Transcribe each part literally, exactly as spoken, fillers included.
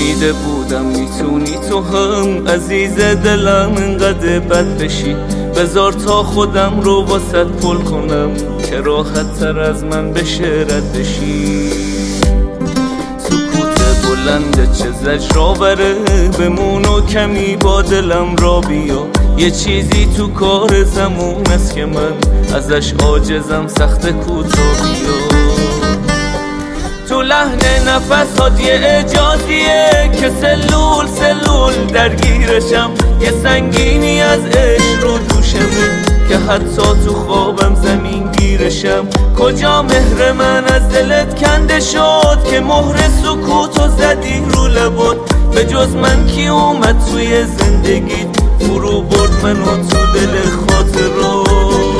نفهمیده بودم میتونی تو هم عزیز دلم انقدر بد بشی. بذار تا خودم رو واسط پل کنم که راحت تر از من بشه رد بشی. سکوت بلنده چه زجرآوره، بمون و کمی با دلم را بیا. یه چیزی تو کار زمون است که من ازش عاجزم، سخت کوتاه بیا. تو لحن نفس هات یه اجازیه که سلول سلول درگیرشم. یه سنگینی از عشق رو دوشمه که حتی تو خوابم زمین گیرشم. کجا مهر من از دلت کنده شد که مهر سکوتو زدی رو لبات؟ به جز من کی اومد توی زندگیت فرو برد منو تو دل خاطرات؟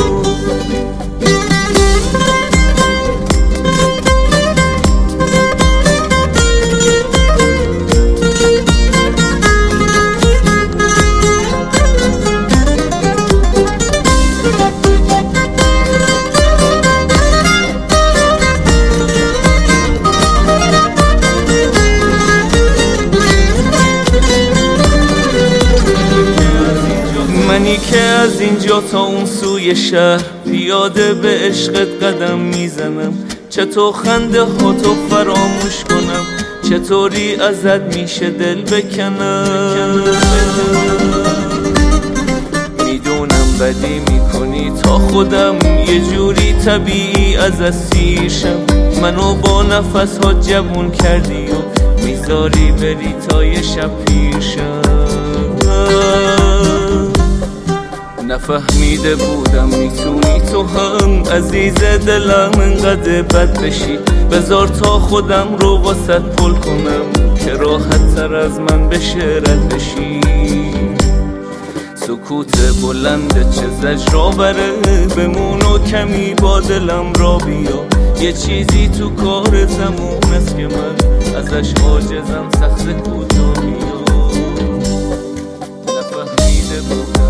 منی که از اینجا تا اون سوی شهر پیاده به عشقت قدم میزنم. چطور خنده ها تو فراموش کنم، چطوری ازت میشه دل بکنم. میدونم بدی میکنی تا خودم یه جوری طبیعی از اسیرشم. منو با نفس ها جوون کردی و میذاری بری تا یه شب پیرشم. نفهمیده بودم میتونی تو هم عزیز دلم انقدر بد بشی. بذار تا خودم رو واسط پل کنم که راحت تر از من بشه رد بشی. سکوت بلنده چه زجرآوره، بمون و کمی با دلم را بیا. یه چیزی تو کار زمون است که من ازش عاجزم، سخت کوتاه بیا. نفهمیده بودم